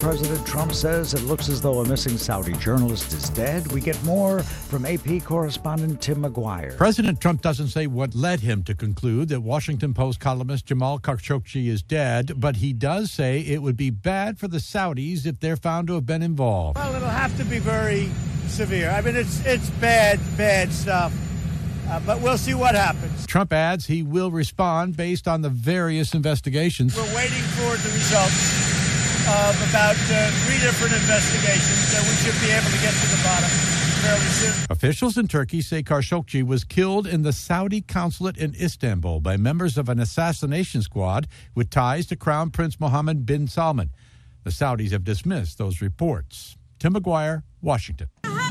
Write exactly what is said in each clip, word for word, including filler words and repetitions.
President Trump says it looks as though a missing Saudi journalist is dead. We get more from A P correspondent Tim McGuire. President Trump doesn't say what led him to conclude that Washington Post columnist Jamal Khashoggi is dead, but he does say it would be bad for the Saudis if they're found to have been involved. Well, it'll have to be very severe. I mean, it's it's bad, bad stuff. Uh, but we'll see what happens. Trump adds he will respond based on the various investigations. We're waiting for the results of about uh, three different investigations, and we should be able to get to the bottom fairly soon. Officials in Turkey say Khashoggi was killed in the Saudi consulate in Istanbul by members of an assassination squad with ties to Crown Prince Mohammed bin Salman. The Saudis have dismissed those reports. Tim McGuire, Washington.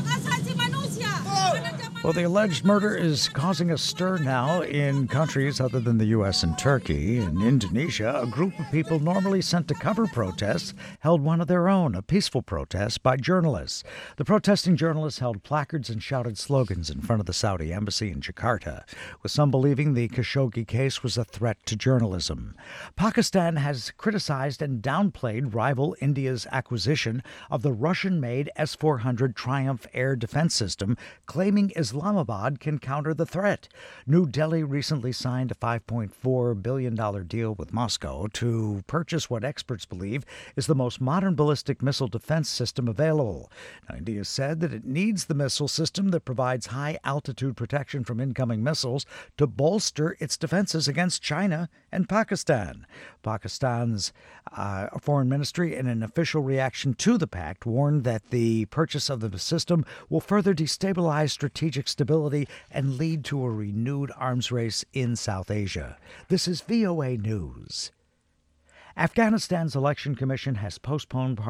Well, the alleged murder is causing a stir now in countries other than the U S and Turkey. In Indonesia, a group of people normally sent to cover protests held one of their own, a peaceful protest by journalists. The protesting journalists held placards and shouted slogans in front of the Saudi embassy in Jakarta, with some believing the Khashoggi case was a threat to journalism. Pakistan has criticized and downplayed rival India's acquisition of the Russian-made S four hundred Triumph air defense system, claiming Islamabad can counter the threat. New Delhi recently signed a five point four billion dollars deal with Moscow to purchase what experts believe is the most modern ballistic missile defense system available. Now, India said that it needs the missile system that provides high-altitude protection from incoming missiles to bolster its defenses against China and Pakistan. Pakistan's uh, foreign ministry, in an official reaction to the pact, warned that the purchase of the system will further destabilize strategic stability and lead to a renewed arms race in South Asia. This is V O A News. Afghanistan's election commission has postponed